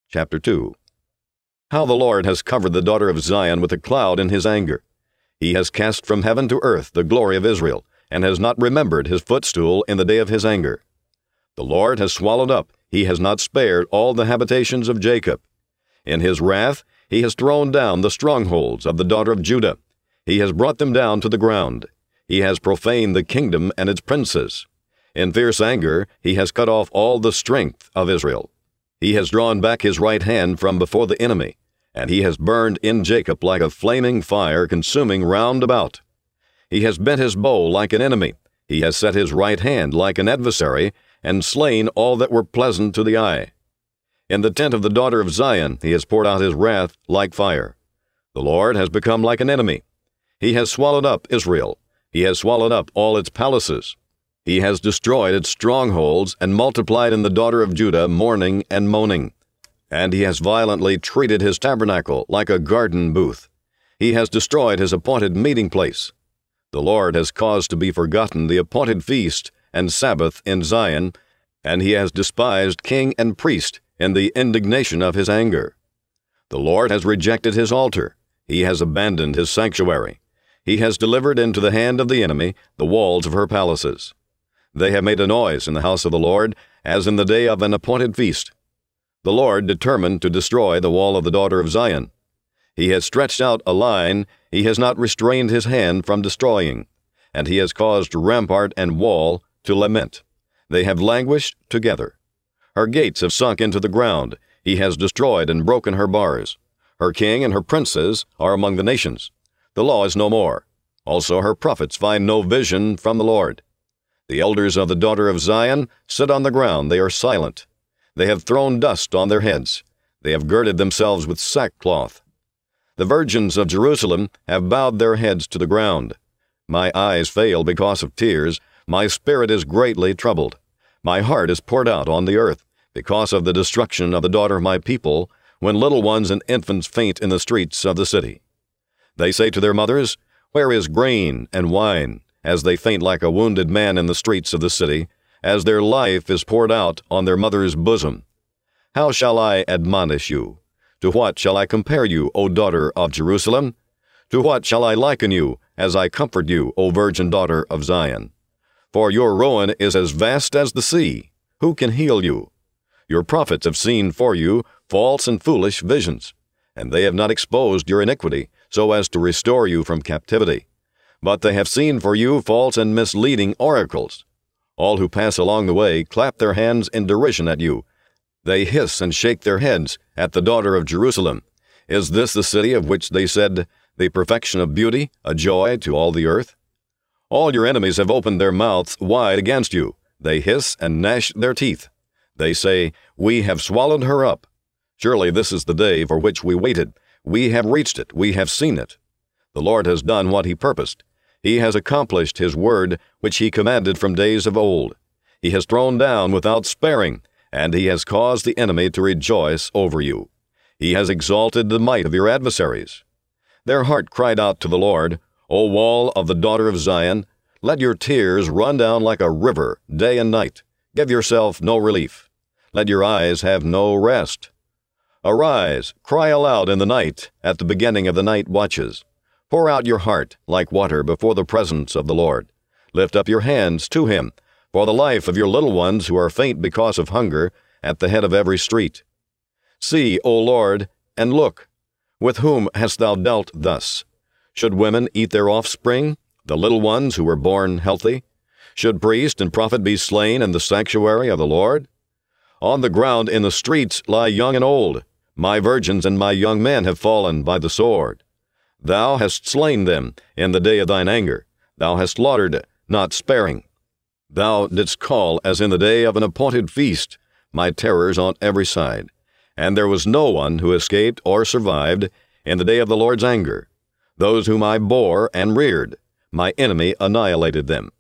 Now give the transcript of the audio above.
Chapter 2. How the Lord has covered the daughter of Zion with a cloud in his anger. He has cast from heaven to earth the glory of Israel, and has not remembered his footstool in the day of his anger. The Lord has swallowed up, he has not spared all the habitations of Jacob. In his wrath he has thrown down the strongholds of the daughter of Judah. He has brought them down to the ground. He has profaned the kingdom and its princes. In fierce anger he has cut off all the strength of Israel. He has drawn back his right hand from before the enemy, and he has burned in Jacob like a flaming fire consuming round about. He has bent his bow like an enemy. He has set his right hand like an adversary, and slain all that were pleasant to the eye. In the tent of the daughter of Zion he has poured out his wrath like fire. The Lord has become like an enemy. He has swallowed up Israel. He has swallowed up all its palaces. He has destroyed its strongholds and multiplied in the daughter of Judah mourning and moaning. And he has violently treated his tabernacle like a garden booth. He has destroyed his appointed meeting place. The Lord has caused to be forgotten the appointed feast and Sabbath in Zion, and he has despised king and priest in the indignation of his anger. The Lord has rejected his altar. He has abandoned his sanctuary. He has delivered into the hand of the enemy the walls of her palaces. They have made a noise in the house of the Lord, as in the day of an appointed feast. The Lord determined to destroy the wall of the daughter of Zion. He has stretched out a line, he has not restrained his hand from destroying, and he has caused rampart and wall to lament. They have languished together. Her gates have sunk into the ground. He has destroyed and broken her bars. Her king and her princes are among the nations. The law is no more. Also her prophets find no vision from the Lord. The elders of the daughter of Zion sit on the ground. They are silent. They have thrown dust on their heads. They have girded themselves with sackcloth. The virgins of Jerusalem have bowed their heads to the ground. My eyes fail because of tears. My spirit is greatly troubled. My heart is poured out on the earth because of the destruction of the daughter of my people, when little ones and infants faint in the streets of the city. They say to their mothers, "Where is grain and wine?" as they faint like a wounded man in the streets of the city, as their life is poured out on their mother's bosom. How shall I admonish you? To what shall I compare you, O daughter of Jerusalem? To what shall I liken you, as I comfort you, O virgin daughter of Zion? For your ruin is as vast as the sea. Who can heal you? Your prophets have seen for you false and foolish visions, and they have not exposed your iniquity, so as to restore you from captivity. But they have seen for you false and misleading oracles. All who pass along the way clap their hands in derision at you. They hiss and shake their heads at the daughter of Jerusalem. Is this the city of which they said, "The perfection of beauty, a joy to all the earth"? All your enemies have opened their mouths wide against you. They hiss and gnash their teeth. They say, "We have swallowed her up." Surely this is the day for which we waited. We have reached it. We have seen it. The Lord has done what he purposed. He has accomplished his word, which he commanded from days of old. He has thrown down without sparing, and he has caused the enemy to rejoice over you. He has exalted the might of your adversaries. Their heart cried out to the Lord, "O wall of the daughter of Zion, let your tears run down like a river day and night. Give yourself no relief. Let your eyes have no rest. Arise, cry aloud in the night, at the beginning of the night watches. Pour out your heart like water before the presence of the Lord. Lift up your hands to him, for the life of your little ones who are faint because of hunger at the head of every street. See, O Lord, and look. With whom hast thou dealt thus? Should women eat their offspring, the little ones who were born healthy? Should priest and prophet be slain in the sanctuary of the Lord? On the ground in the streets lie young and old. My virgins and my young men have fallen by the sword. Thou hast slain them in the day of thine anger. Thou hast slaughtered, not sparing. Thou didst call as in the day of an appointed feast, my terrors on every side. And there was no one who escaped or survived in the day of the Lord's anger. Those whom I bore and reared, my enemy annihilated them.